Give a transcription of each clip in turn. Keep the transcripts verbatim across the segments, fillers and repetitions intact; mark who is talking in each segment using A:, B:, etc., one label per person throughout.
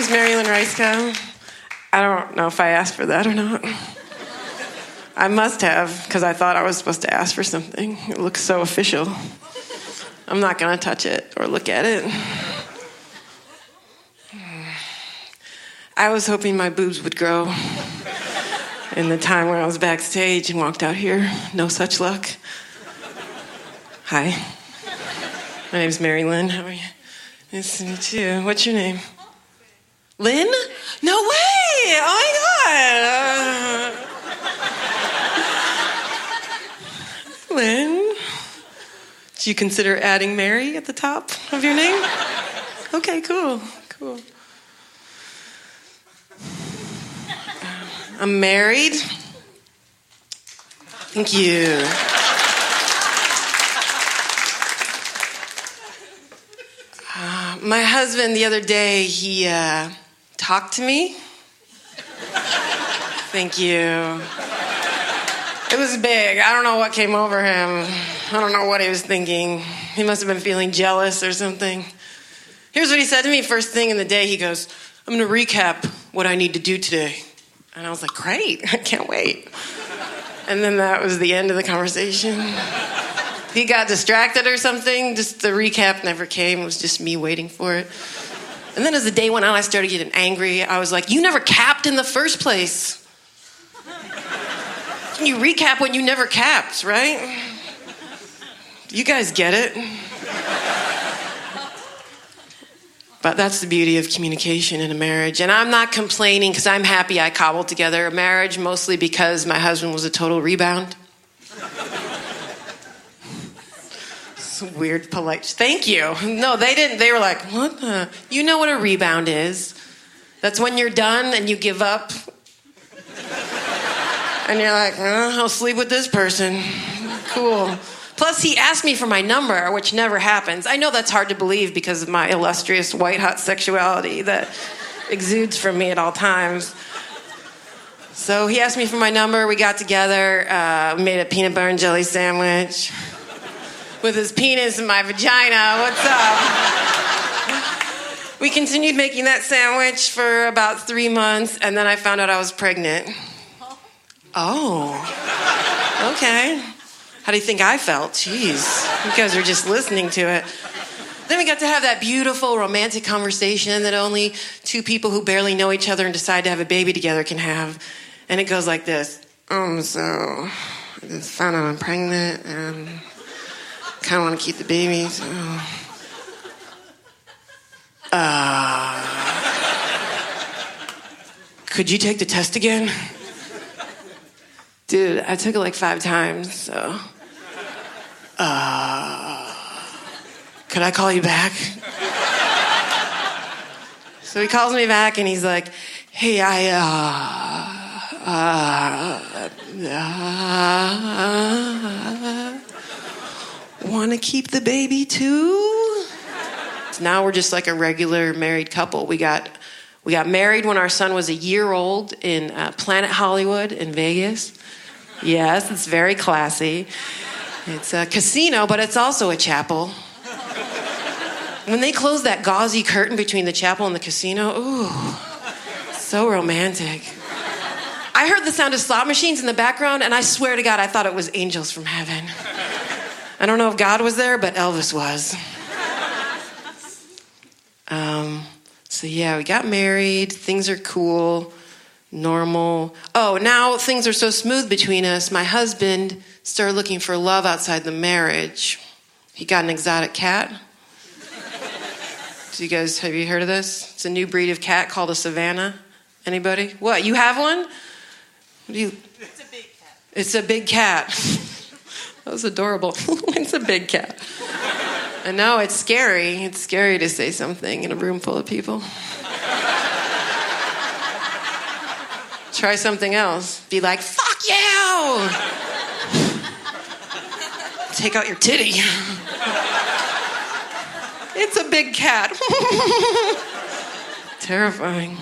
A: name's Mary Lynn Rajska. I don't know if I asked for that or not. I must have, because I thought I was supposed to ask for something. It looks so official. I'm not going to touch it or look at it. I was hoping my boobs would grow in the time when I was backstage and walked out here. No such luck. Hi. My name's Mary Lynn. How are you? Nice to meet you. What's your name? Lynn? No way! Oh my God! Uh... Lynn? Do you consider adding Mary at the top of your name? Okay, cool, cool. I'm married. Thank you. Uh, my husband, the other day, he uh, talked to me. Thank you. It was big. I don't know what came over him. I don't know what he was thinking. He must have been feeling jealous or something. Here's what he said to me first thing in the day. He goes, I'm going to recap what I need to do today. And I was like, great. I can't wait. And then that was the end of the conversation. He got distracted or something. Just the recap never came. It was just me waiting for it. And then as the day went on, I started getting angry. I was like, you never capped in the first place. Can you recap when you never capped, right? You guys get it. But that's the beauty of communication in a marriage. And I'm not complaining because I'm happy I cobbled together a marriage, mostly because my husband was a total rebound. Weird, polite. Thank you. No, they didn't. They were like, what the? You know what a rebound is. That's when you're done and you give up. And you're like, oh, I'll sleep with this person. Cool. Plus, he asked me for my number, which never happens. I know that's hard to believe because of my illustrious white-hot sexuality that exudes from me at all times. So he asked me for my number. We got together. Uh, we made a peanut butter and jelly sandwich with his penis in my vagina. What's up? We continued making that sandwich for about three months, and then I found out I was pregnant. Oh, okay. How do you think I felt? Jeez, you guys are just listening to it. Then we got to have that beautiful romantic conversation that only two people who barely know each other and decide to have a baby together can have. And it goes like this. Um, so I just found out I'm pregnant and kind of want to keep the baby, so... Uh... Could you take the test again? Dude, I took it like five times, so... Uh... Could I call you back? So he calls me back and he's like, hey, I, uh... uh... uh... want to keep the baby too? So now we're just like a regular married couple. We got we got married when our son was a year old in uh, Planet Hollywood in Vegas. Yes, it's very classy. It's a casino, but it's also a chapel. When they close that gauzy curtain between the chapel and the casino, ooh, so romantic. I heard the sound of slot machines in the background, and I swear to God, I thought it was angels from heaven. I don't know if God was there, but Elvis was. Um, so yeah, we got married. Things are cool, normal. Oh, now things are so smooth between us. My husband started looking for love outside the marriage. He got an exotic cat. So you guys, have you heard of this? It's a new breed of cat called a Savannah. Anybody? What, you have one? What do you?
B: It's a big cat.
A: It's a big cat. That was adorable. It's a big cat. I know, it's scary. It's scary to say something in a room full of people. Try something else. Be like, fuck you! Take out your titty. It's a big cat. Terrifying.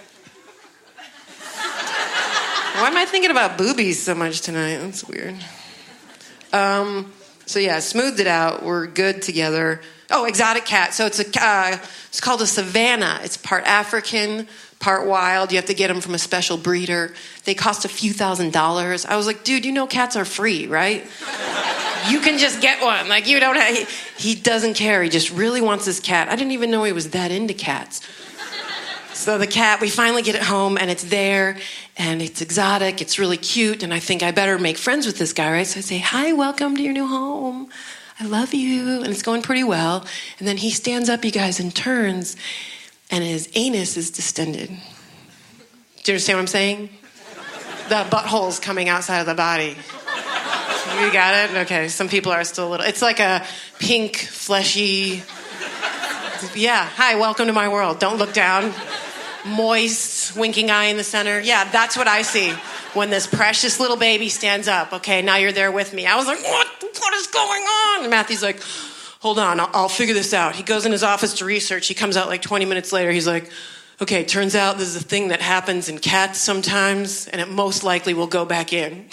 A: Why am I thinking about boobies so much tonight? That's weird. Um, so yeah, smoothed it out. We're good together. Oh, exotic cat. So it's a uh, it's called a Savannah. It's part African, part wild. You have to get them from a special breeder. They cost a few thousand dollars. I was like, dude, you know cats are free, right? You can just get one. Like, you don't have... He, he doesn't care. He just really wants his cat. I didn't even know he was that into cats. So the cat, we finally get it home, and it's there, and it's exotic. It's really cute, and I think I better make friends with this guy, right? So I say, hi, welcome to your new home. I love you. And it's going pretty well. And then he stands up, you guys, and turns, and his anus is distended. Do you understand what I'm saying? The butthole's coming outside of the body. You got it? Okay, some people are still a little... It's like a pink, fleshy... Yeah, hi, welcome to my world. Don't look down. Moist, winking eye in the center. Yeah, that's what I see when this precious little baby stands up. Okay, now you're there with me. I was like, what? What is going on? And Matthew's like, hold on, I'll, I'll figure this out. He goes in his office to research. He comes out like twenty minutes later. He's like, okay, turns out this is a thing that happens in cats sometimes, and it most likely will go back in.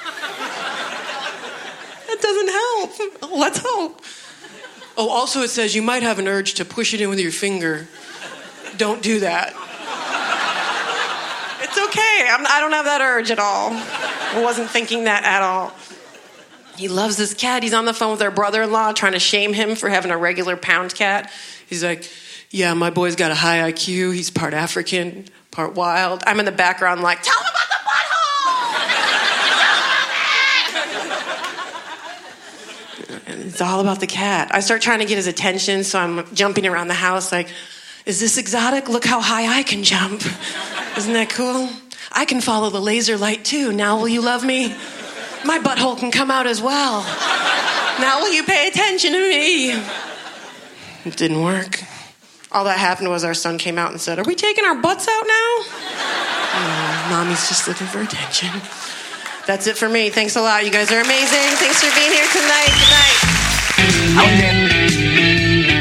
A: That doesn't help. Oh, let's hope. Oh, also it says you might have an urge to push it in with your finger. Don't do that. It's okay. I'm, I don't have that urge at all. I wasn't thinking that at all. He loves this cat. He's on the phone with our brother-in-law trying to shame him for having a regular pound cat. He's like, yeah, my boy's got a high I Q. He's part African, part wild. I'm in the background like, tell him about the butthole! And it's all about the cat. I start trying to get his attention, so I'm jumping around the house like, is this exotic? Look how high I can jump. Isn't that cool? I can follow the laser light too. Now will you love me? My butthole can come out as well. Now will you pay attention to me? It didn't work. All that happened was our son came out and said, are we taking our butts out now? Oh, mommy's just looking for attention. That's it for me. Thanks a lot. You guys are amazing. Thanks for being here tonight. Good night. Okay.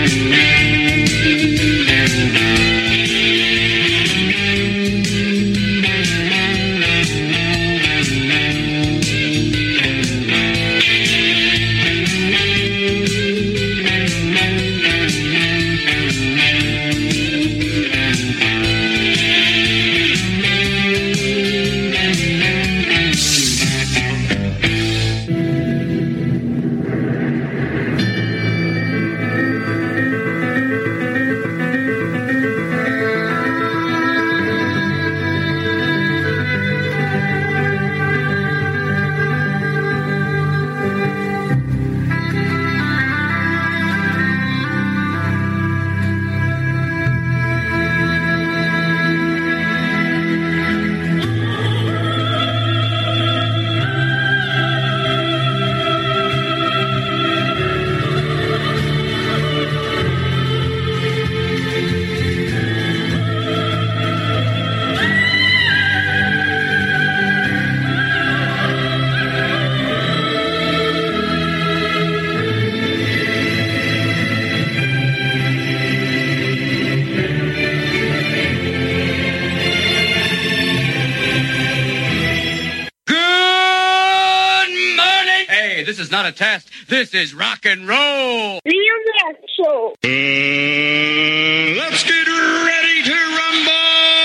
B: This is not a test. This is rock and roll.
C: Liam Left Show.
B: Uh, let's get ready to rumble.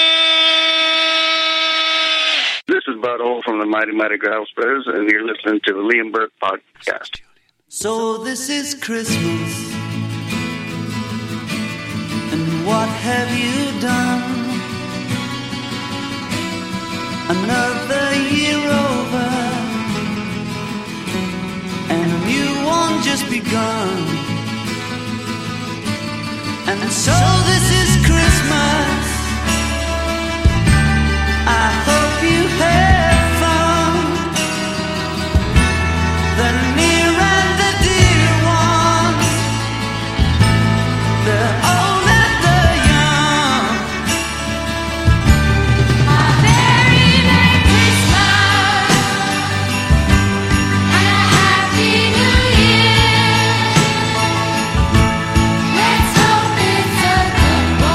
D: This is Bud Hole from the Mighty Mighty Grouse Brothers, and you're listening to the Liam Burke Podcast.
E: So this is Christmas, and what have you done? Another year over, and a new one just begun. And so this is Christmas. I hope you have fun. The near and the dear ones, the old and the young.
F: A very Merry Christmas and a Happy New Year. Let's hope it's a good one.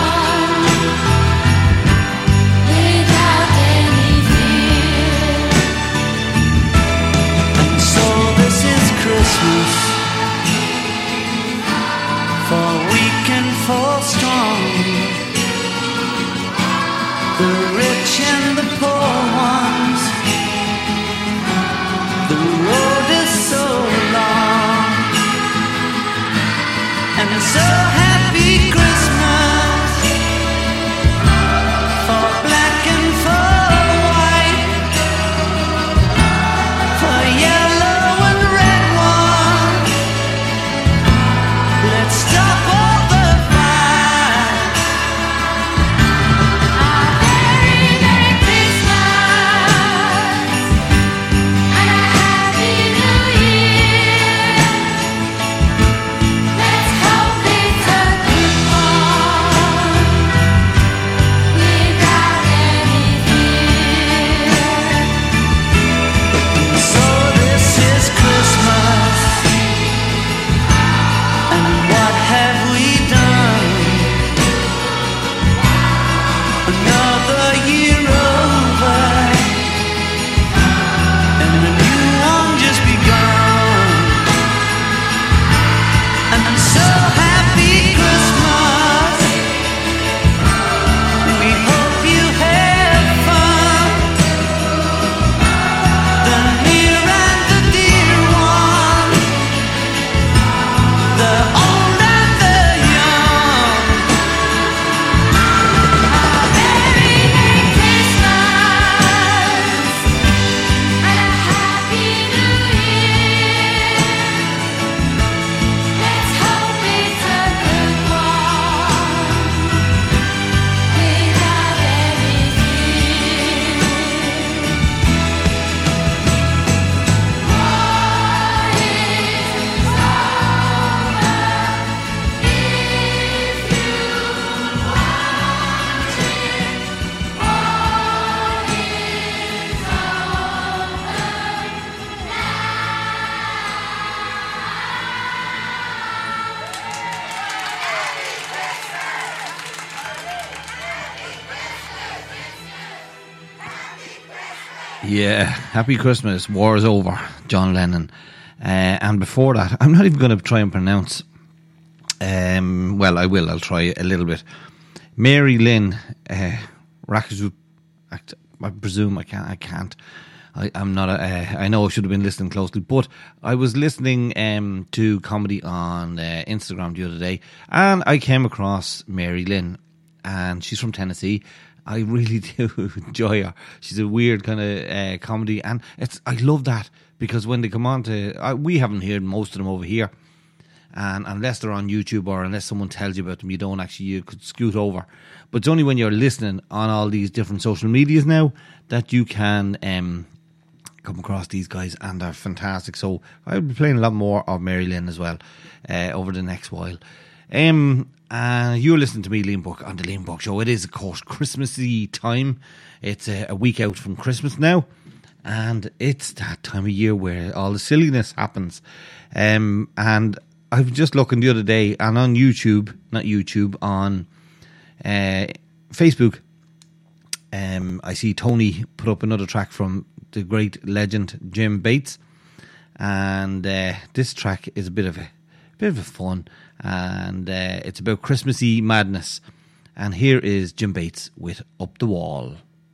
C: Yeah, Happy Christmas, War is Over, John Lennon. Uh, and before that, I'm not even going to try and pronounce, um, well, I will, I'll try a little bit. Mary Lynn uh, Rakazut, I presume I can't, I can't. I, I'm not, a, uh, I know I should have been listening closely, but I was listening um, to comedy on uh, Instagram the other day, and I came across Mary Lynn, and she's from Tennessee. I really do enjoy her. She's a weird kind of uh, comedy, and it's I love that because when they come on to, uh, we haven't heard most of them over here, and unless they're on YouTube or unless someone tells you about them, you don't actually, you could scoot over. But it's only when you're listening on all these different social medias now that you can um, come across these guys, and they're fantastic. So I'll be playing a lot more of Mary Lynn as well uh, over the next while. Um, uh, you're listening to me, Liam Buck, on the Liam Buck Show. It is, of course, Christmassy time. It's a, a week out from Christmas now, and it's that time of year where all the silliness happens. Um, and I was just looking the other day, and on YouTube, not YouTube, on uh, Facebook, um, I see Tony put up another track from the great legend Jim Bates, and uh, this track is a bit of a bit of a fun, and uh, it's about Christmassy madness. And here is Jim Bates with Up the Wall.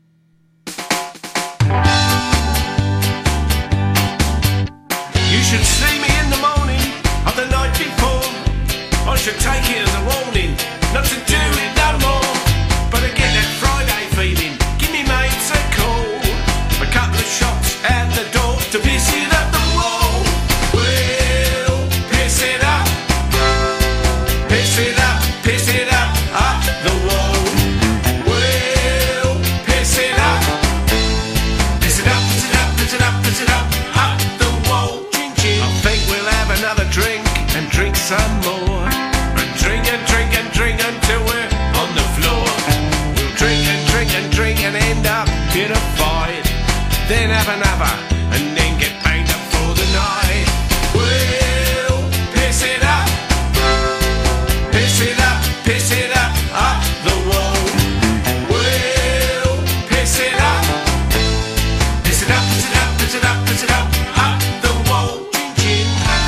G: You should see me in the morning of the night before. I should take it as a warning not to do it no more. But I get that Friday feeling. Give me mates a call. A couple of shots at the door to piss it up the wall. We'll piss it up. Piss it up, piss it up, up the wall. We'll piss it up. Piss it up, piss it up, piss it up, piss it up, up the wall. I think we'll have another drink and drink some more. And drink and drink and drink until we're on the floor. We'll drink and drink and drink and end up in a fight. Then have another and then get banged up for the night. We'll piss it up. Piss it up, piss it up, up the wall. We'll piss it up. Piss it up, piss it up, piss it up, piss it up, up the wall. Chin,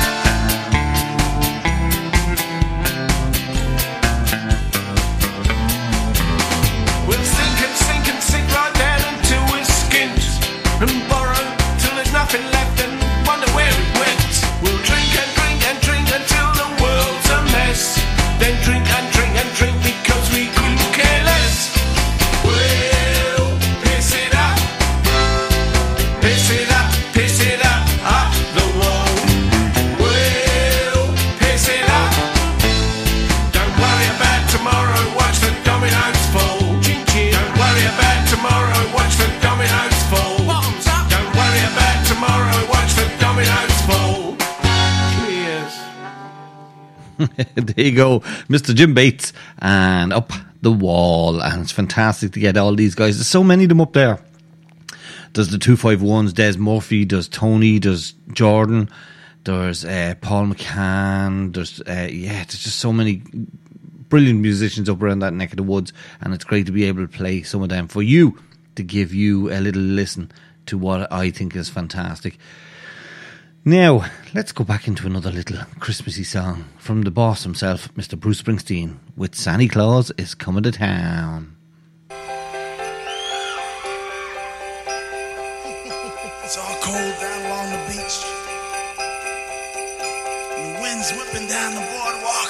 G: we'll sink and sink and sink right down until we're skint. And borrow till there's nothing left and wonder where it went. We'll drink and drink and drink until the world's a mess. Then drink and drink and drink because we couldn't care less. We'll piss it up. Piss it up, piss it up, up the wall. We'll piss it up. Don't worry about tomorrow, watch the dominoes fall. Don't worry about tomorrow, watch the dominoes fall. Don't worry about tomorrow, watch the dominoes fall. Cheers.
C: There you go, Mister Jim Bates and Up the Wall. And it's fantastic to get all these guys. There's so many of them up there. There's the two five ones, Des Murphy, there's Tony, there's Jordan, there's uh, Paul McCann, there's uh, yeah, there's just so many brilliant musicians up around that neck of the woods, and it's great to be able to play some of them for you, to give you a little listen to what I think is fantastic. Now, let's go back into another little Christmassy song from the boss himself, Mister Bruce Springsteen, with Santa Claus is Coming to Town.
H: It's all cold down along the beach. And the wind's whipping down the boardwalk.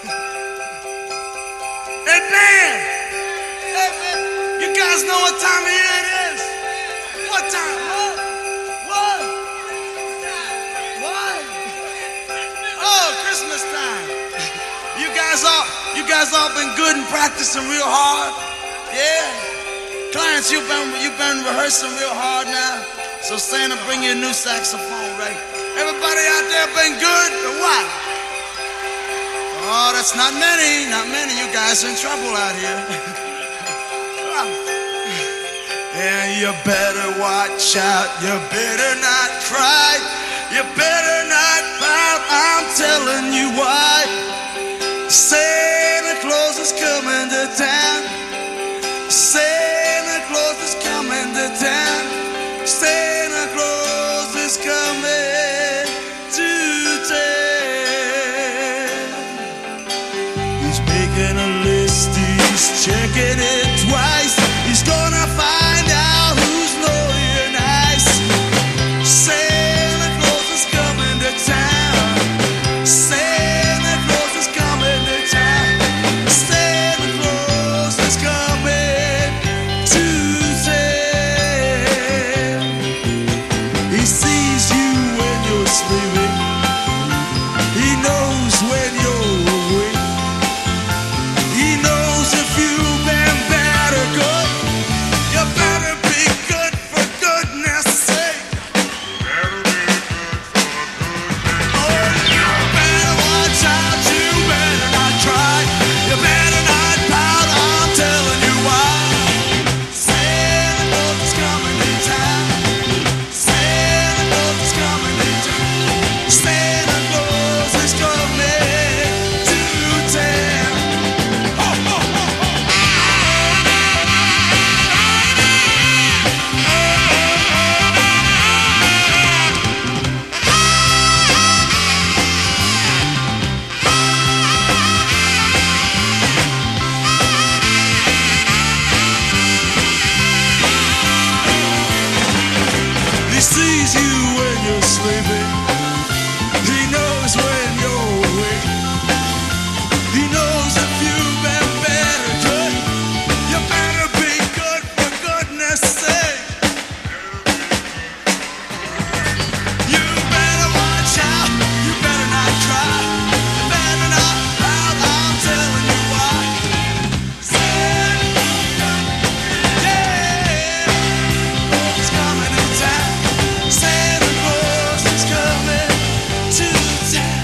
H: Hey, man! Hey, man! You guys know what time of year it is? What time? What? What? What? Oh, Christmas time. You guys all, you guys all been good and practicing real hard? Yeah? Clients, you've been, you've been rehearsing real hard now. So Santa, bring you a new saxophone, right? Everybody out there been good or what? Oh, that's not many, not many. You guys are in trouble out here. Yeah, you better watch out. You better not cry. You better not pout. I'm telling you why. Santa Claus is coming to town. Santa Claus is coming to town. get it twice. He's gonna find out who's naughty and nice. Santa Claus is coming to town. Santa Claus is coming to town. Santa Claus is coming to town. He sees you when you're sleeping. He knows when you're awake. He knows if you've been bad or good. You better be good for goodness sake. Oh, you better watch out. You better not try. You better not pout. I'm telling you why. Santa Claus is coming to town. Santa Claus is coming to town. Santa Claus is coming to town. Ho, ho, ho, ho. He sees you when you're sleeping. He knows when you're awake. He knows if you've been bad or good. You better be good for goodness sake. You better watch out. You better not try. You better not pout. I'm telling you why. Santa, yeah, Claus is coming to town. Santa Claus is coming to town.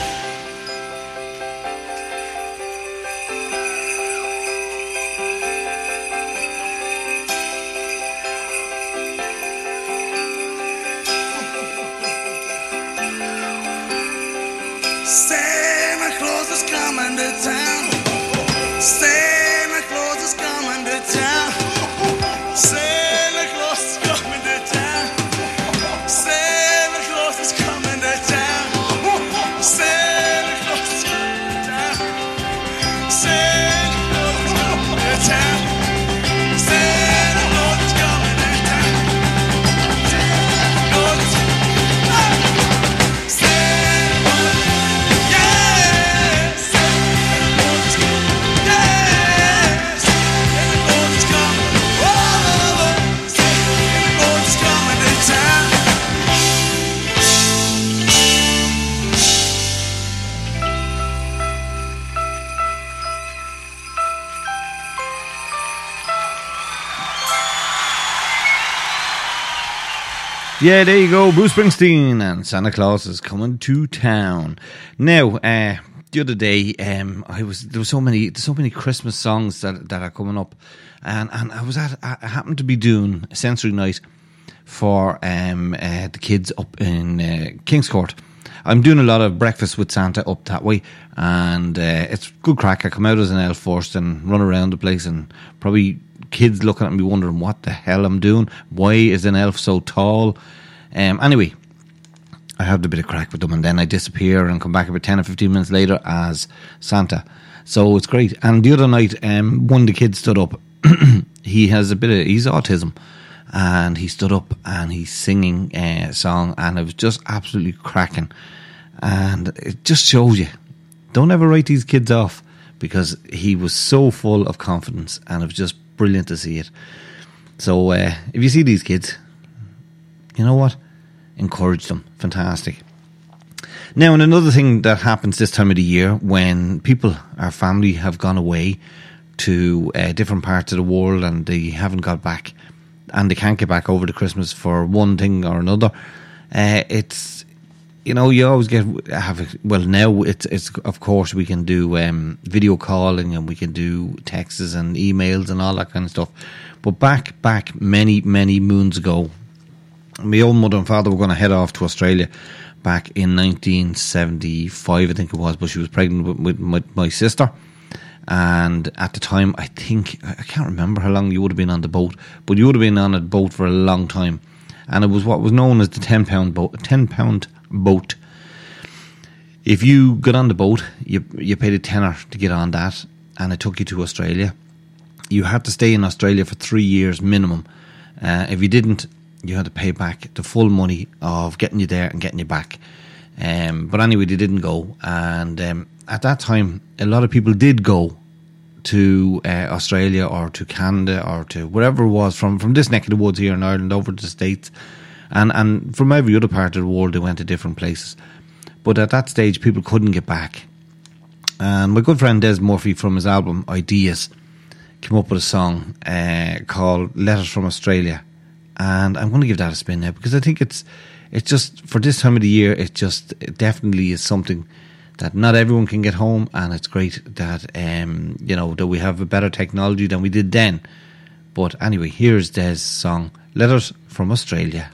H: Santa Claus is coming to town. Santa Claus is coming to town. Santa Claus is coming to town. Santa Claus is coming to town. Santa Claus is coming to town. Santa Claus is coming to town. Santa Claus is coming to town. Santa Claus is Santa Claus, yeah. Santa Claus is coming, yeah. Santa Claus is coming, oh. Santa Claus is coming to town.
C: Yeah, there you go, Bruce Springsteen and Santa Claus is coming to town. Now, uh, the other day, um, I was there were so many, so many Christmas songs that that are coming up, and and I was at, I happened to be doing a sensory night for um uh, the kids up in uh, Kingscourt. I'm doing a lot of breakfast with Santa up that way, and uh, it's good crack. I come out as an elf first and run around the place, and probably kids looking at me wondering what the hell I'm doing. Why is an elf so tall? Um, anyway, I have a bit of crack with them, and then I disappear and come back about ten or fifteen minutes later as Santa. So it's great. And the other night, um, one of the kids stood up. He has a bit of, he's autism, and he stood up and he's singing a song, and it was just absolutely cracking. And it just shows you, don't ever write these kids off, because he was so full of confidence, and it was just brilliant to see it. So uh, if you see these kids, you know what? Encourage them. Fantastic. Now, and another thing that happens this time of the year, when people, our family, have gone away to uh, different parts of the world and they haven't got back, and they can't get back over the Christmas for one thing or another, uh, it's, you know, you always get, have, well, now it's, it's of course we can do um, video calling, and we can do texts and emails and all that kind of stuff. But back, back many, many moons ago, my old mother and father were going to head off to Australia back in nineteen seventy-five, I think it was, but she was pregnant with, with my, my sister. And at the time, I think, I can't remember how long you would have been on the boat, but you would have been on a boat for a long time. And it was what was known as the ten pound boat. ten pound boat. If you got on the boat, you you paid a tenner to get on that, and it took you to Australia. you had to stay in Australia for three years minimum. Uh, if you didn't, you had to pay back the full money of getting you there and getting you back. Um, but anyway, they didn't go. And um, at that time, a lot of people did go to uh, Australia or to Canada or to wherever it was, from, from this neck of the woods here in Ireland over to the States. And, and from every other part of the world, they went to different places. But at that stage, people couldn't get back. And my good friend Des Murphy, from his album Ideas, came up with a song uh, called Letters from Australia. And I'm going to give that a spin now, because I think it's it's just, for this time of the year, it just it definitely is something that not everyone can get home, and it's great that um, you know, that we have a better technology than we did then. But anyway, here's Des' song, Letters from Australia.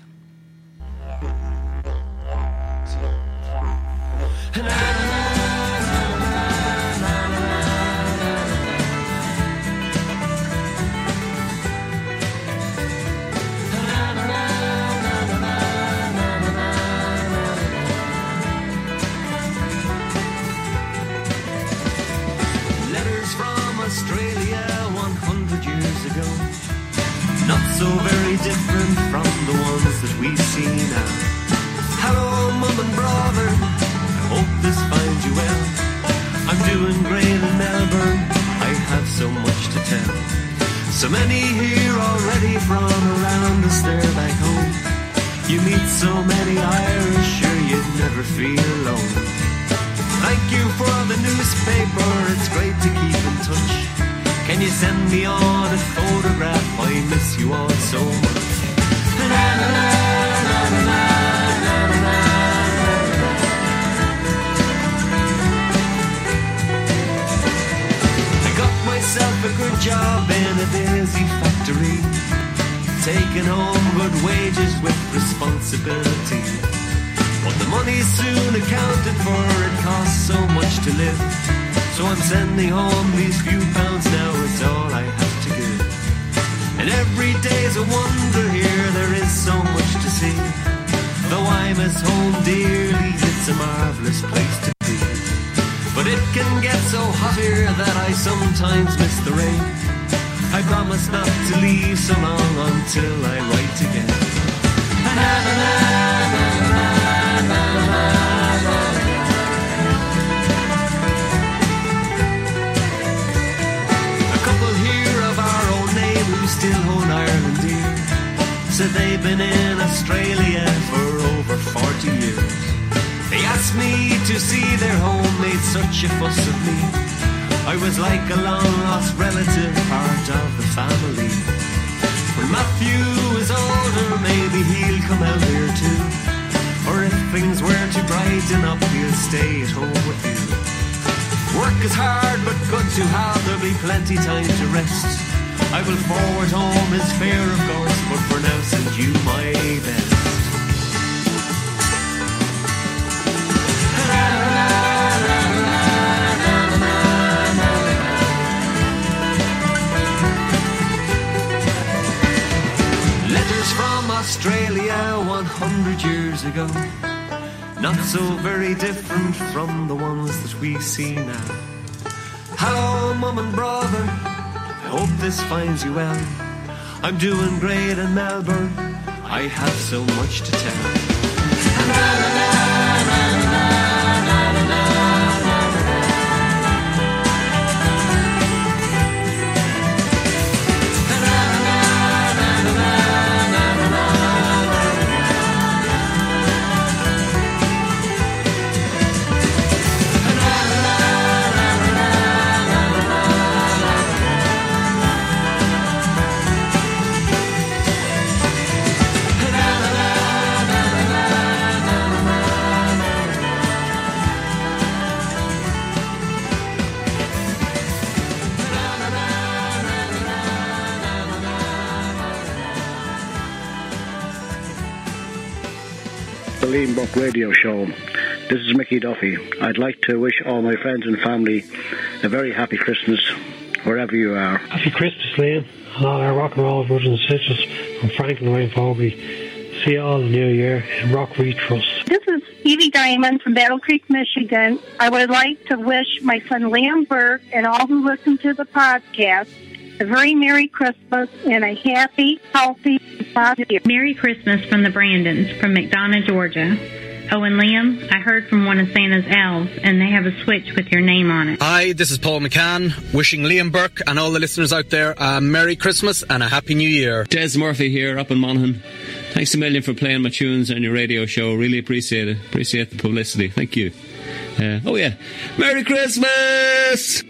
I: So very different from the ones that we see now. Hello, mum and brother, I hope this finds you well. I'm doing great in Melbourne, I have so much to tell. So many here already from around us there back home. You meet so many Irish, sure you'd never feel alone. Thank you for the newspaper, it's great to keep in touch. Can you send me on a photograph? I miss you all so much. I got myself a good job in a daisy factory, taking home good wages with responsibility. But the money's soon accounted for, it costs so much to live. So I'm sending home these few pounds now, it's all I have to give. And every day's a wonder here, there is so much to see. Though I miss home dearly, it's a marvellous place to be. But it can get so hot here that I sometimes miss the rain. I promise not to leave so long until I write again. Still hold Ireland dear, said they've been in Australia for over forty years. They asked me to see their home, made such a fuss of me. I was like a long lost relative, part of the family. When Matthew is older, maybe he'll come out here too. Or if things were to brighten up, he'll stay at home with you. Work is hard but good to have, there'll be plenty time to rest. I will forward home his fare, of course, but for now send you my best. Letters from Australia one hundred years ago, not so very different from the ones that we see now. Hello, mum and brother, I hope this finds you well. I'm doing great in Melbourne, I have so much to tell.
J: Liam Burke Radio Show. This is Mickey Duffy. I'd like to wish all my friends and family a very happy Christmas, wherever you are.
K: Happy Christmas, Liam, and all our rock and roll brothers and sisters from Franklin Wayne Fogarty. See you all in the new year in Rock We Trust.
L: This is Evie Diamond from Battle Creek, Michigan. I would like to wish my son Liam Burke and all who listen to the podcast a very Merry Christmas and a happy, healthy, positive.
M: Merry Christmas from the Brandons from McDonough, Georgia. Oh, and Liam, I heard from one of Santa's elves, and they have a switch with your name on it.
N: Hi, this is Paul McCann, wishing Liam Burke and all the listeners out there a Merry Christmas and a Happy New Year.
O: Des Murphy here, up in Monaghan. Thanks a million for playing my tunes on your radio show. Really appreciate it. Appreciate the publicity. Thank you. Uh, oh, yeah. Merry Christmas!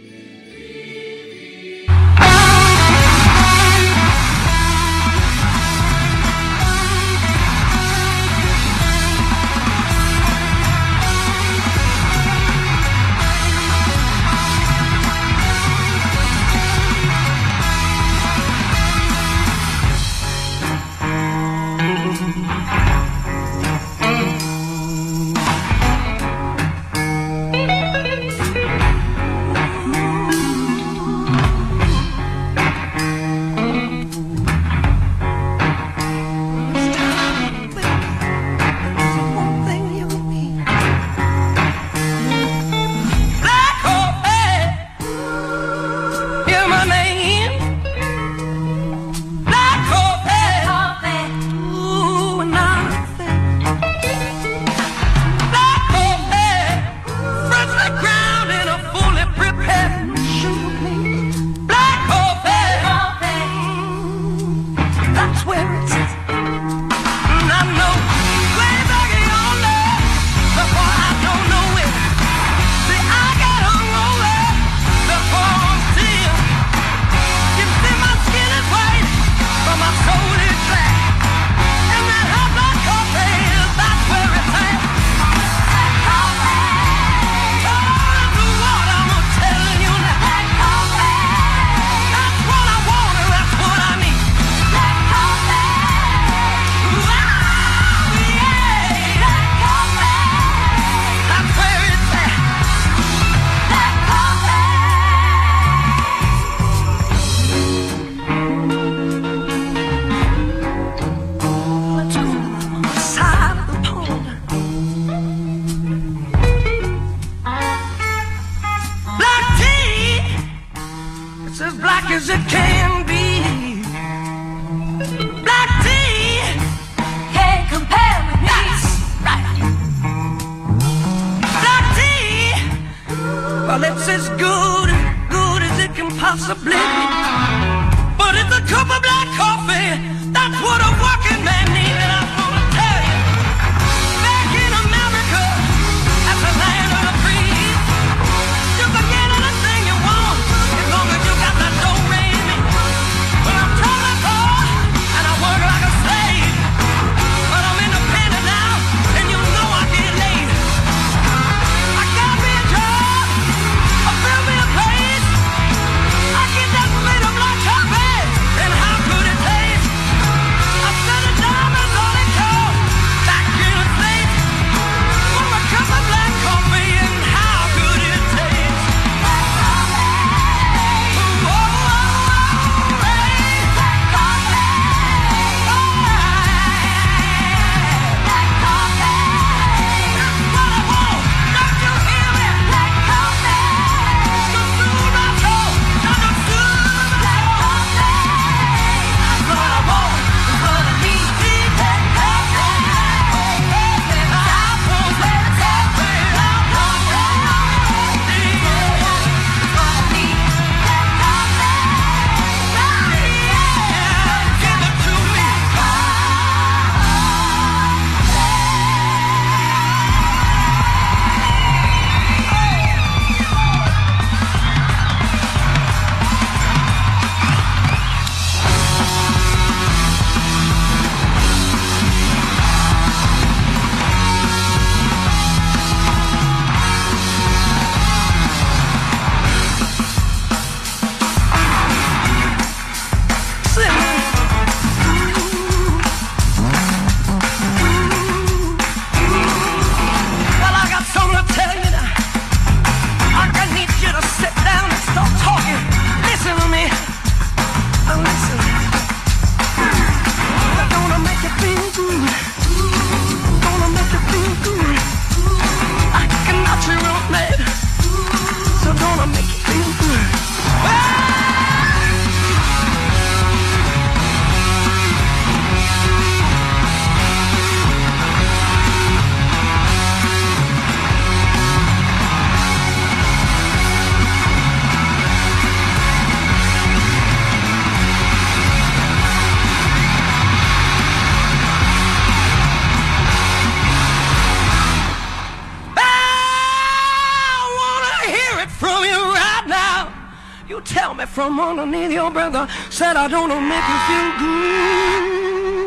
P: out from underneath your brother. Said I don't know, make you feel good.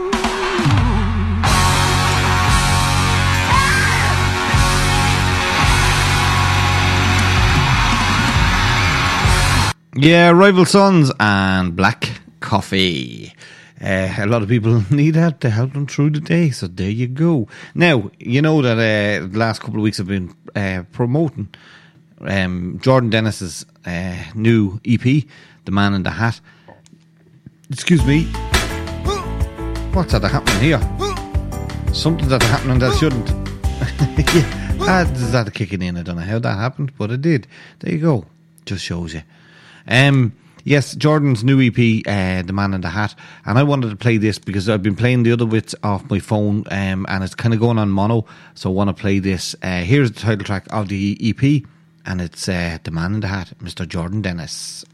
C: Yeah, Rival Sons and Black Coffee. Uh, a lot of people need that to help them through the day, so there you go. Now, you know that uh, the last couple of weeks I've been uh, promoting um, Jordan Dennis's uh, new E P, The Man in the Hat. Excuse me. What's that happening here? Something that's happening that shouldn't. Yeah, that, that kicking in. I don't know how that happened, but it did. There you go. Just shows you. Um, yes, Jordan's new E P, uh, The Man in the Hat, and I wanted to play this because I've been playing the other bits off my phone, um, and it's kind of going on mono, so I want to play this. Uh, here's the title track of the E P, and it's uh, The Man in the Hat, Mister Jordan Dennis.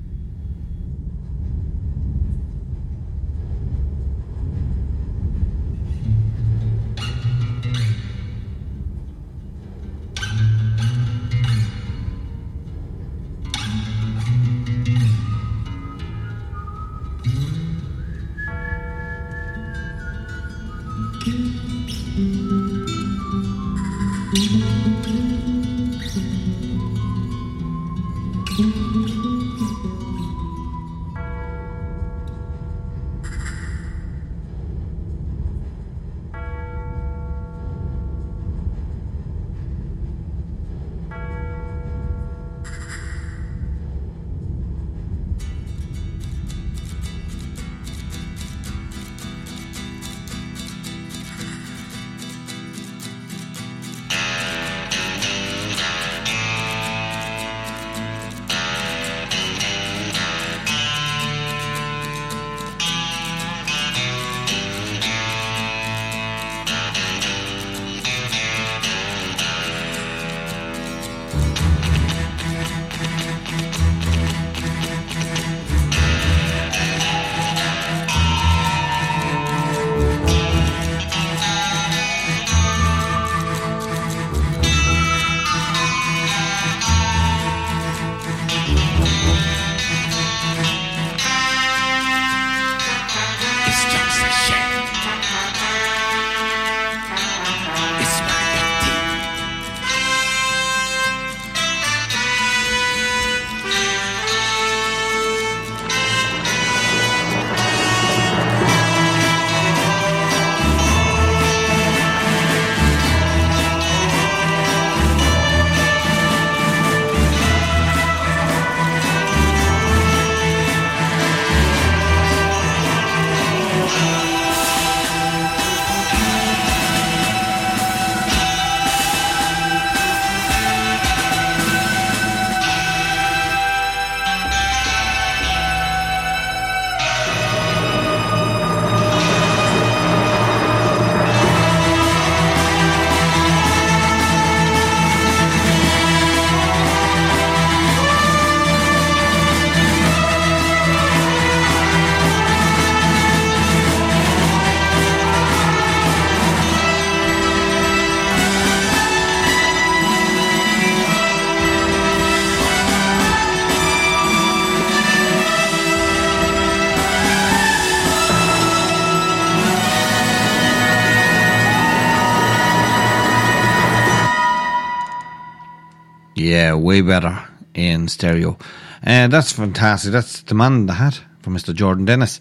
C: Yeah, way better in stereo. And uh, that's fantastic. That's The Man in the Hat from Mister Jordan Dennis.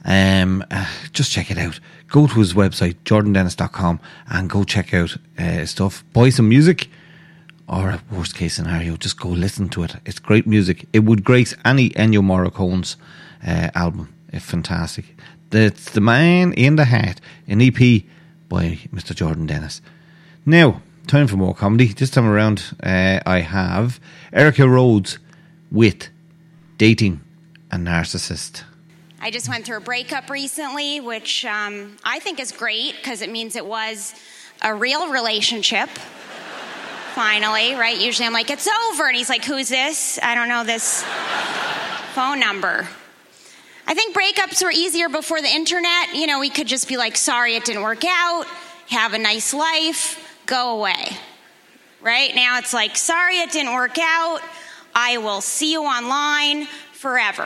C: Um, uh, just check it out. Go to his website, jordan dennis dot com, and go check out uh, stuff. Buy some music, or a worst case scenario, just go listen to it. It's great music. It would grace any Ennio Morricone's uh, album. It's fantastic. It's The Man in the Hat, an E P by Mister Jordan Dennis. Now, time for more comedy. This time around, uh, I have Erica Rhodes with Dating a Narcissist.
Q: I just went through a breakup recently, which um, I think is great because it means it was a real relationship. Finally, right? Usually I'm like, it's over. And he's like, who's this? I don't know this phone number. I think breakups were easier before the internet. You know, we could just be like, sorry, it didn't work out. Have a nice life. Go away. Right? Now it's like, sorry, it didn't work out. I will see you online. forever.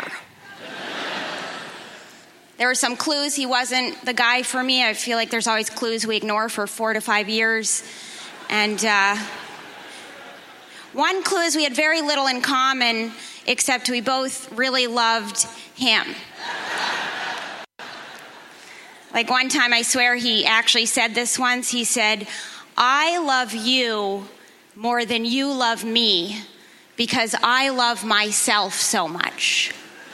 Q: There were some clues he wasn't the guy for me. I feel like there's always clues we ignore for four to five years. And uh, one clue is we had very little in common, except we both really loved him. Like one time, I swear he actually said this once. He said, "I love you more than you love me because I love myself so much.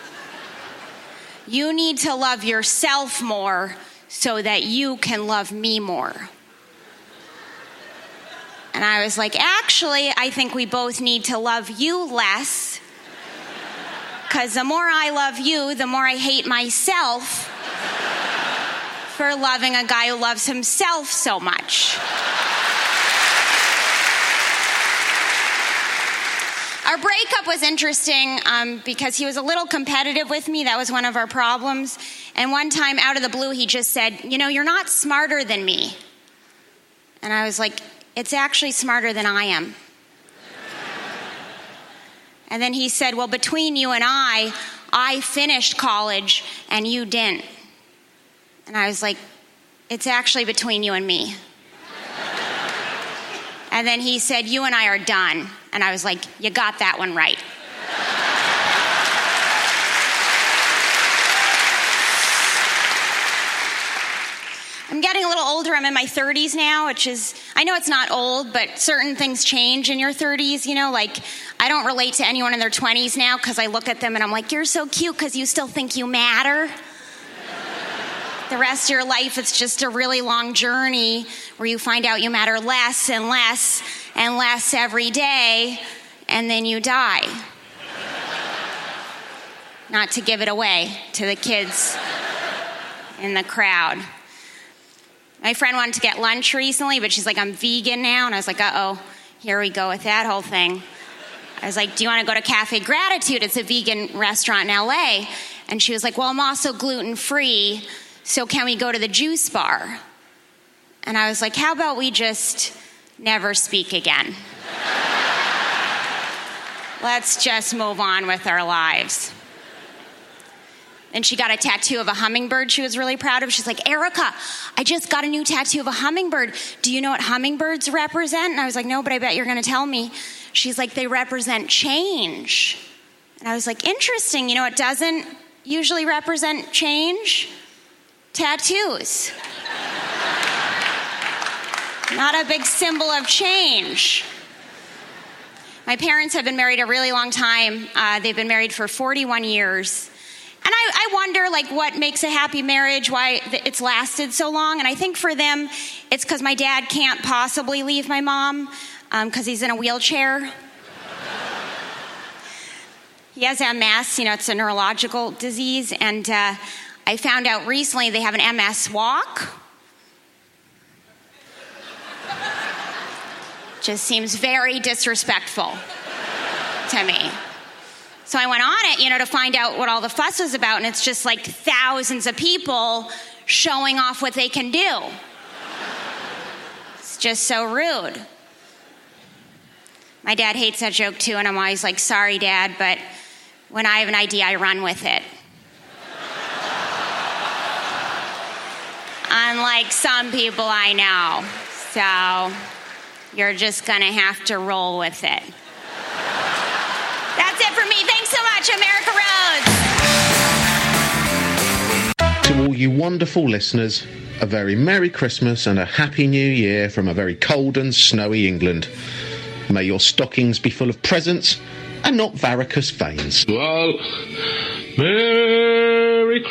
Q: You need to love yourself more so that you can love me more." And I was like, actually, I think we both need to love you less, because the more I love you, the more I hate myself for loving a guy who loves himself so much. Our breakup was interesting um, because he was a little competitive with me. That was one of our problems. And one time, out of the blue, he just said, "You know, you're not smarter than me." And I was like, "It's actually smarter than I am." And then he said, "Well, between you and I, I finished college and you didn't." And I was like, "It's actually between you and me." And then he said, "You and I are done." And I was like, "You got that one right." I'm getting a little older. I'm in my thirties now, which is, I know it's not old, but certain things change in your thirties, you know, like I don't relate to anyone in their twenties now because I look at them and I'm like, "You're so cute because you still think you matter." The rest of your life, it's just a really long journey where you find out you matter less and less and less every day, and then you die. Not to give it away to the kids in the crowd. My friend wanted to get lunch recently, but she's like, "I'm vegan now." And I was like, uh-oh, here we go with that whole thing. I was like, "Do you want to go to Cafe Gratitude? It's a vegan restaurant in L A" And she was like, "Well, I'm also gluten-free, so can we go to the juice bar?" And I was like, "How about we just never speak again? Let's just move on with our lives." And she got a tattoo of a hummingbird she was really proud of. She's like, "Erica, I just got a new tattoo of a hummingbird. Do you know what hummingbirds represent?" And I was like, "No, but I bet you're going to tell me." She's like, "They represent change." And I was like, "Interesting. You know what doesn't usually represent change? Tattoos. Not a big symbol of change." My parents have been married a really long time. Uh, they've been married for forty-one years. And I, I wonder, like, what makes a happy marriage, why th- it's lasted so long. And I think for them, it's because my dad can't possibly leave my mom because um, he's in a wheelchair. He has M S, you know, it's a neurological disease. And uh, I found out recently they have an M S walk. Just seems very disrespectful to me. So I went on it, you know, to find out what all the fuss was about, and it's just like thousands of people showing off what they can do. It's just so rude. My dad hates that joke too, and I'm always like, "Sorry, Dad, but when I have an idea, I run with it." Unlike some people I know. So you're just gonna have to roll with it. That's it for me. Thanks so much, America Roads.
R: To all you wonderful listeners, a very Merry Christmas and a Happy New Year from a very cold and snowy England. May your stockings be full of presents and not varicose veins.
B: Well, Merry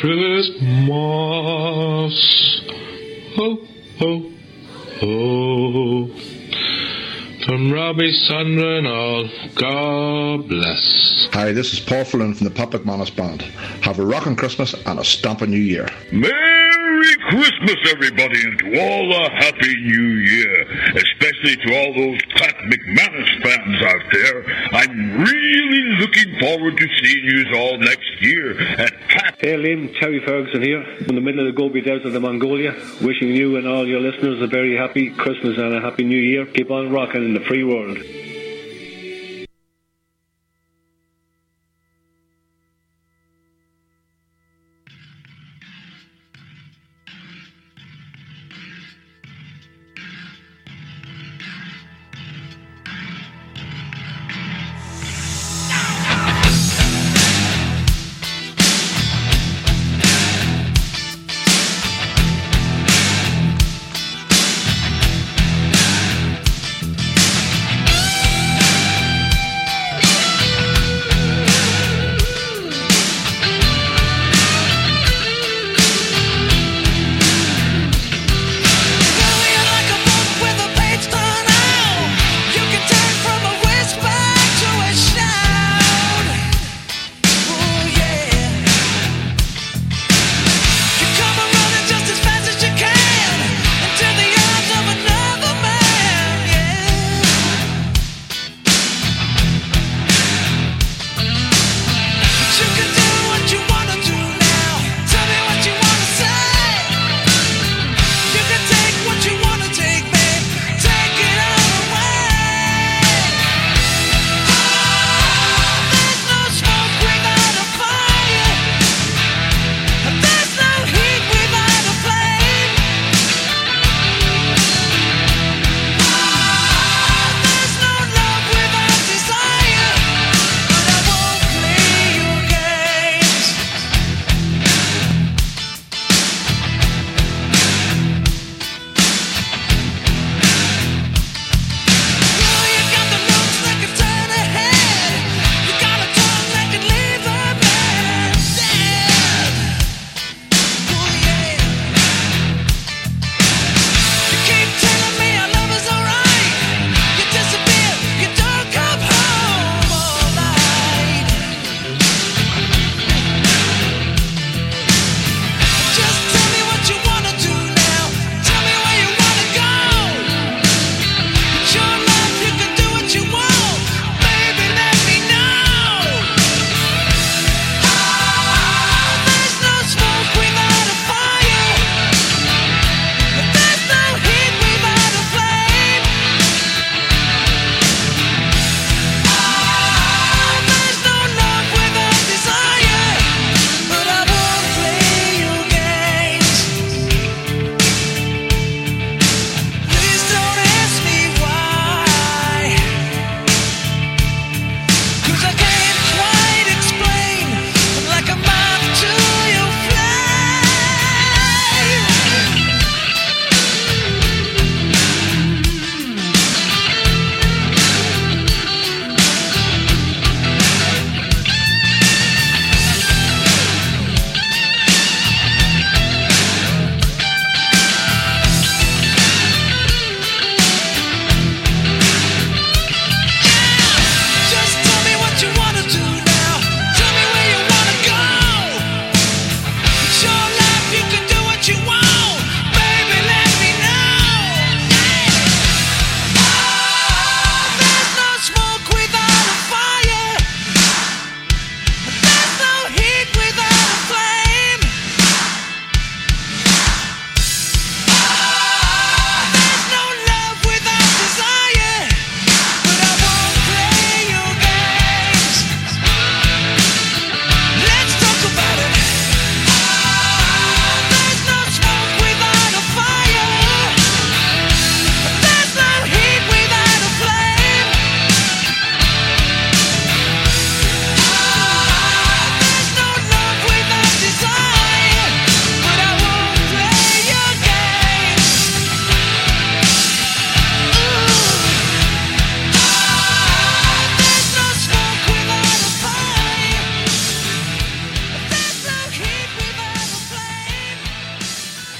B: Christmas. Ho, ho, ho. From Robbie, Sandra and all, God bless.
S: Hi, this is Paul Flynn from the Puppet Manos Band. Have a rockin' Christmas and a stompin' New Year.
B: Merry Christmas, everybody, and to all a Happy New Year, especially to all those Pat McManus fans out there. I'm really looking forward to seeing you all next year at Pat.
K: Hey Liam, Terry Ferguson here from the middle of the Gobi Desert of Mongolia, wishing you and all your listeners a very happy Christmas and a happy New Year. Keep on rocking in the free world.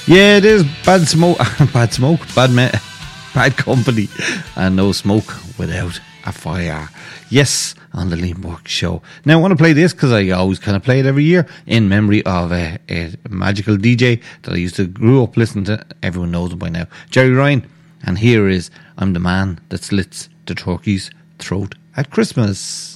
C: Yeah, it is bad smoke, bad smoke, bad me- bad company, and no smoke without a fire. Yes, on the Liam Burke Show. Now I want to play this because I always kind of play it every year in memory of a, a magical D J that I used to grew up listening to. Everyone knows him by now, Jerry Ryan. And here is "I'm the Man That Slits the Turkey's Throat at Christmas."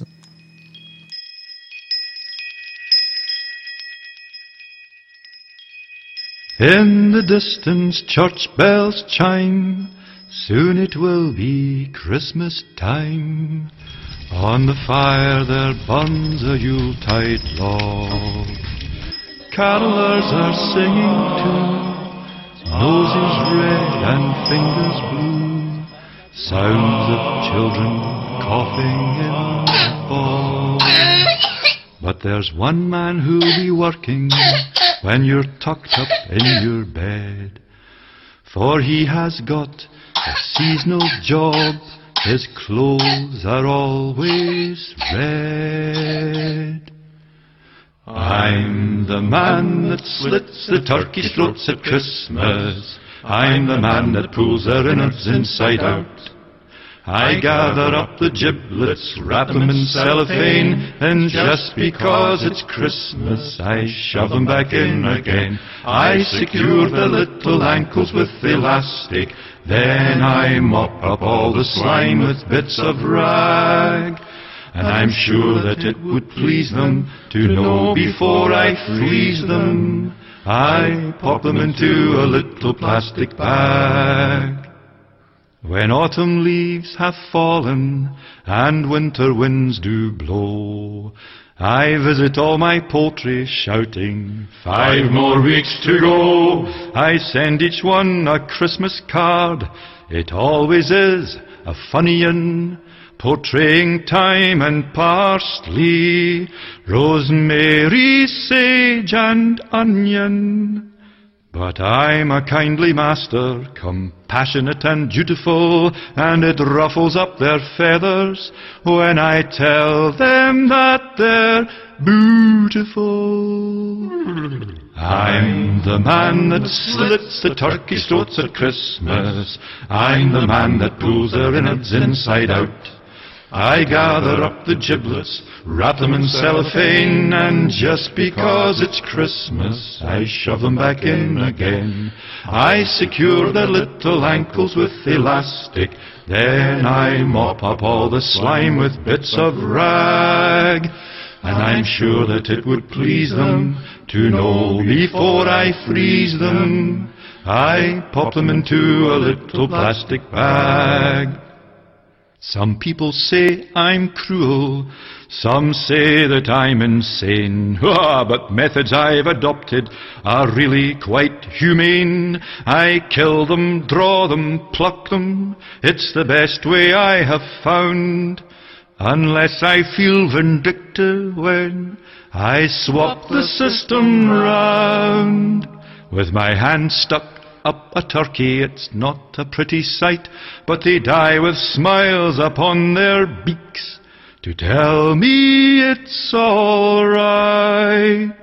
T: In the distance church bells chime, soon it will be Christmas time. On the fire there burns a Yuletide log. Carolers are singing too, noses red and fingers blue. Sounds of children coughing in the fog. But there's one man who'll be working when you're tucked up in your bed, for he has got a seasonal job, his clothes are always red. I'm the man that slits the turkey's throats at Christmas, I'm the man that pulls their innards inside out. I gather up the giblets, wrap them in cellophane, and just because it's Christmas, I shove them back in again. I secure the little ankles with elastic, then I mop up all the slime with bits of rag. And I'm sure that it would please them to know before I freeze them, I pop them into a little plastic bag. When autumn leaves have fallen and winter winds do blow, I visit all my poultry shouting, five more weeks to go. I send each one a Christmas card, it always is a funny un, portraying thyme and parsley, rosemary, sage and onion. But I'm a kindly master, compassionate and dutiful, and it ruffles up their feathers when I tell them that they're beautiful. I'm the man that slits the turkey's throats at Christmas, I'm the man that pulls their innards inside out. I gather up the giblets, wrap them in cellophane, and just because it's Christmas, I shove them back in again. I secure their little ankles with elastic, then I mop up all the slime with bits of rag. And I'm sure that it would please them to know before I freeze them, I pop them into a little plastic bag. Some people say I'm cruel, some say that I'm insane. Ah, but methods I've adopted are really quite humane. I kill them, draw them, pluck them, it's the best way I have found. Unless I feel vindictive when I swap the system round. With my hand stuck up a turkey, it's not a pretty sight, but they die with smiles upon their beaks to tell me it's all right.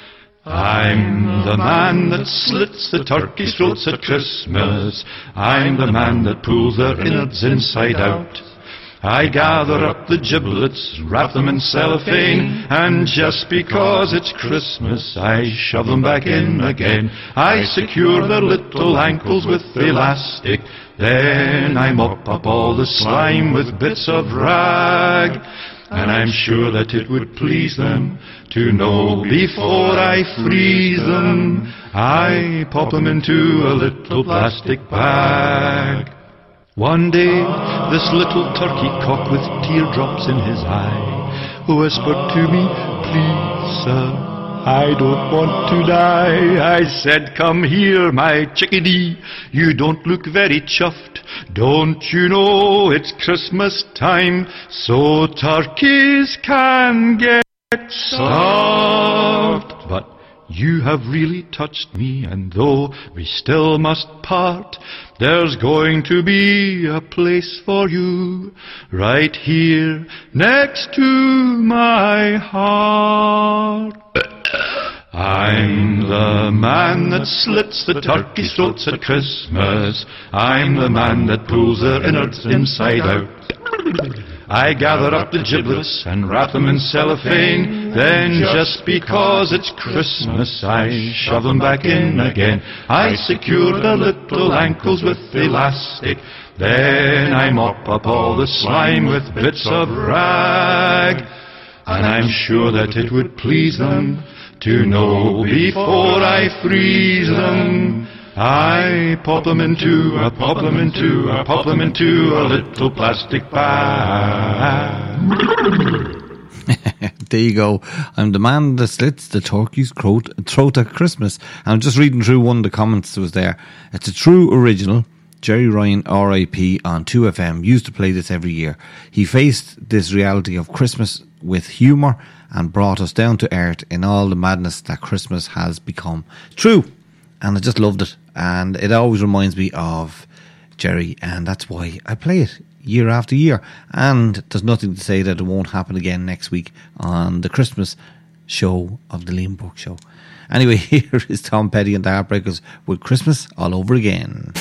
T: I'm the man that slits the turkey's throats at Christmas, I'm the man that pulls their innards inside out. I gather up the giblets, wrap them in cellophane, and just because it's Christmas, I shove them back in again. I secure their little ankles with elastic, then I mop up all the slime with bits of rag. And I'm sure that it would please them to know before I freeze them, I pop them into a little plastic bag. One day, this little turkey cock with teardrops in his eye whispered to me, please, sir, I don't want to die. I said, come here, my chickadee, you don't look very chuffed. Don't you know it's Christmas time, so turkeys can get stuffed? But you have really touched me, and though we still must part, there's going to be a place for you right here next to my heart. I'm the man that slits the turkey's throats at Christmas. I'm the man that pulls their innards inside out. I gather up the giblets and wrap them in cellophane. Then just because it's Christmas I shove them back in again. I secure the little ankles with elastic. Then I mop up all the slime with bits of rag. And I'm sure that it would please them to know before I freeze them, I pop them into, I pop them into, I pop them into a little plastic bag.
C: There you go. I'm the man that slits the turkey's throat, throat at Christmas. And I'm just reading through one of the comments that was there. It's a true original. Jerry Ryan, R I P, on two F M, used to play this every year. He faced this reality of Christmas with humour and brought us down to earth in all the madness that Christmas has become. True. And I just loved it. And it always reminds me of Jerry, and that's why I play it year after year. And there's nothing to say that it won't happen again next week on the Christmas show of the Liam Burke Show. Anyway, here is Tom Petty and the Heartbreakers with Christmas All Over Again.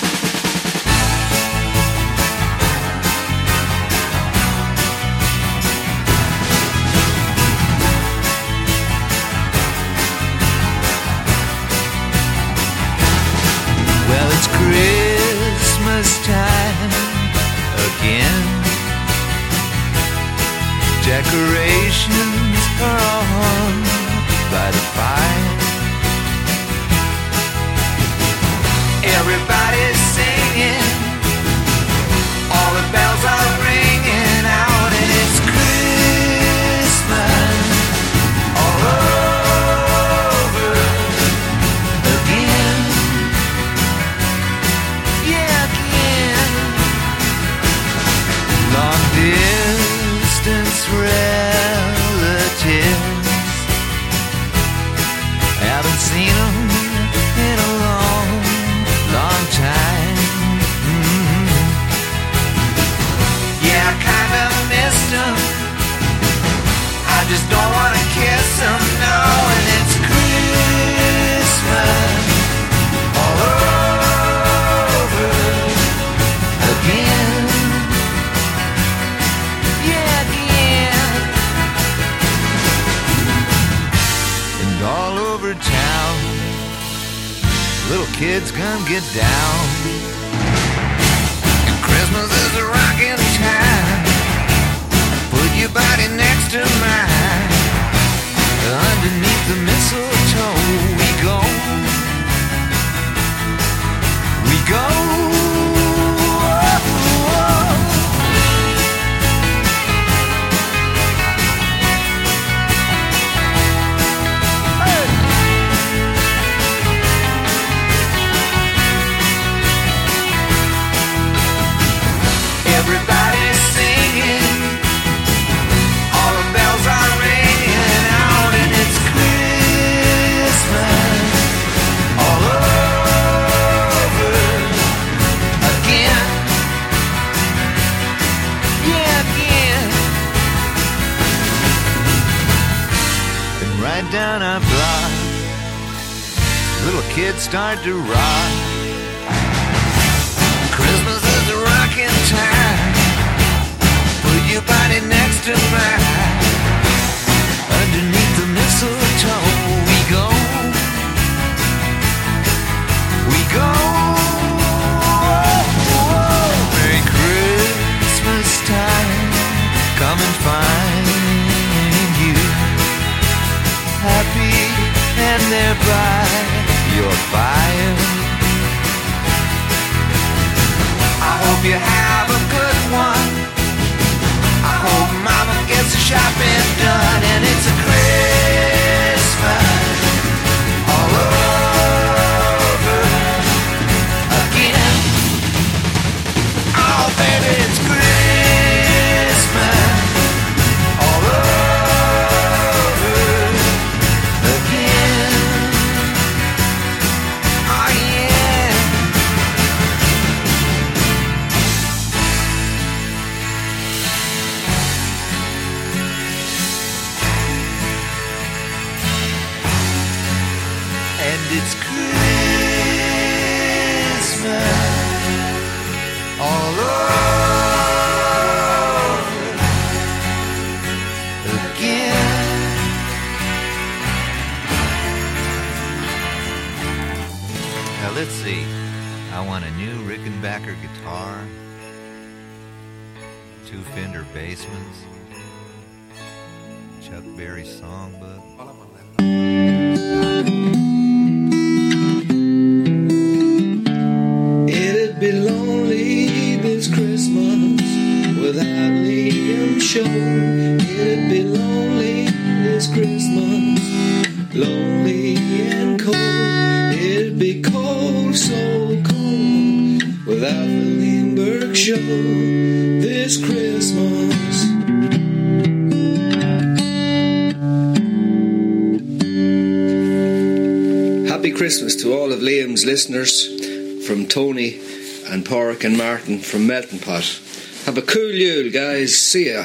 E: Christmas time again. Decorations are on by the fire. Everybody's singing, all the bells are ringing out, and it's Christmas all over again. Yeah, again. Long distance relatives, haven't seen them in a long, long time. Mm-hmm. Yeah, I kinda missed them. I just don't wanna kiss them, no. And it's Christmas all over again. Yeah, again. And all over town, little kids come get down. And Christmas is a rockin' time. Put your body next to mine. Underneath the mistletoe we go. We go. Everybody's singing, all the bells are ringing out, and it's Christmas all over again. Yeah, again. And right down our block, little kids start to rock. Christmas is a rockin' time. Put your body next to mine. Underneath the mistletoe we go. We go. Merry Christmas time. Come and find you happy and there by your fire. I hope you have a good one. I hope Mama gets the shopping done, and it's a Christmas it's Christmas all over again.
U: Now let's see. I want a new Rickenbacker guitar, two Fender Bassmans, Chuck Berry songbook.
I: It'd be lonely this Christmas without Liam Shore. It'd be lonely this Christmas, lonely and cold. It'd be cold, so cold, without the Liamberg Show this Christmas. Happy Christmas to all of Liam's listeners from Tony and Porrick and Martin from Melting Pot. Have a cool Yule, guys. See ya.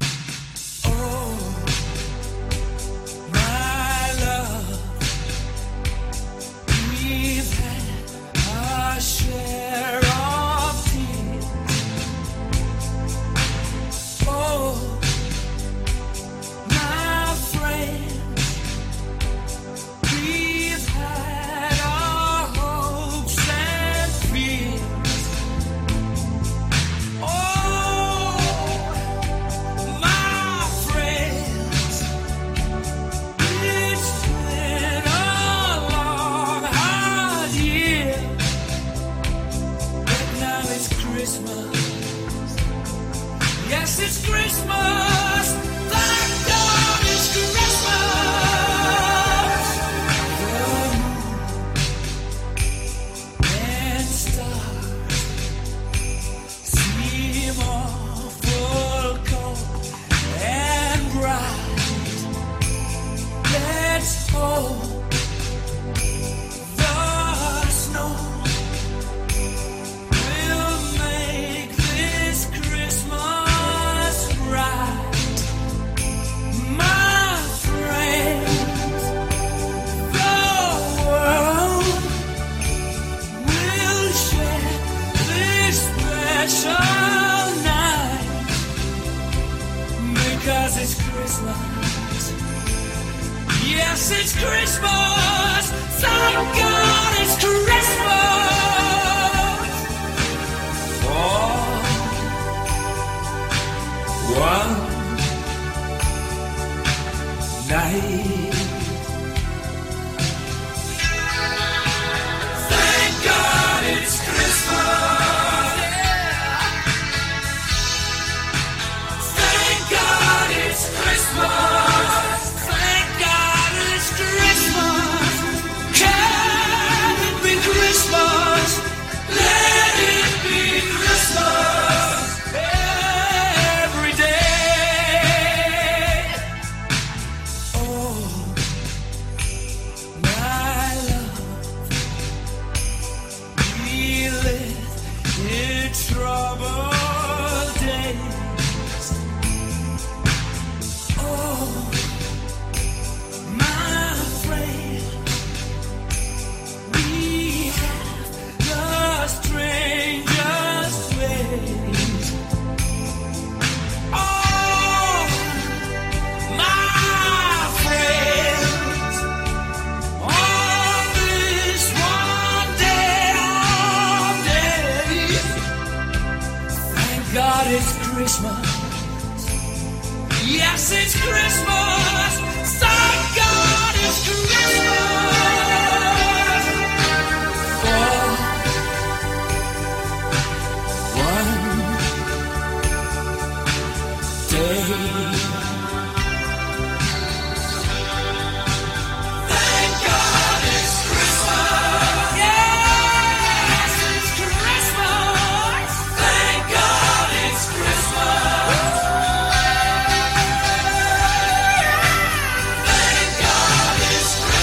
E: Christmas.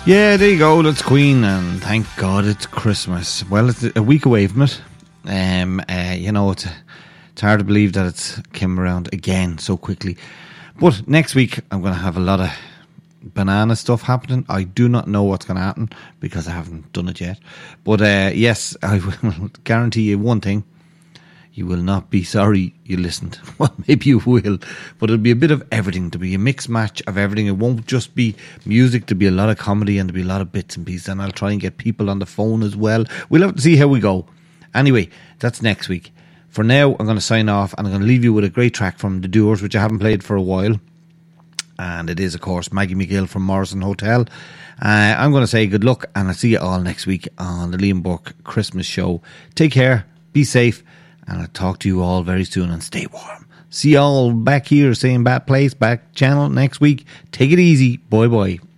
C: Yeah, there you go. That's Queen, and thank God it's Christmas. Well, it's a week away from it. Um, uh, you know, it's, it's hard to believe that it's came around again so quickly. But next week, I'm going to have a lot of banana stuff happening. I do not know what's going to happen because I haven't done it yet. But uh, yes, I will guarantee you one thing. You will not be sorry you listened. Well, maybe you will, but it'll be a bit of everything. There'll be a mixed match of everything. It won't just be music. There'll be a lot of comedy and there'll be a lot of bits and pieces. And I'll try and get people on the phone as well. We'll have to see how we go. Anyway, that's next week. For now, I'm going to sign off and I'm going to leave you with a great track from The Doers, which I haven't played for a while. And it is, of course, Maggie McGill from Morrison Hotel. Uh, I'm going to say good luck and I'll see you all next week on the Liam Burke Christmas show. Take care, be safe, and I'll talk to you all very soon, and stay warm. See you all back here, same bat place, back channel next week. Take it easy. Bye bye.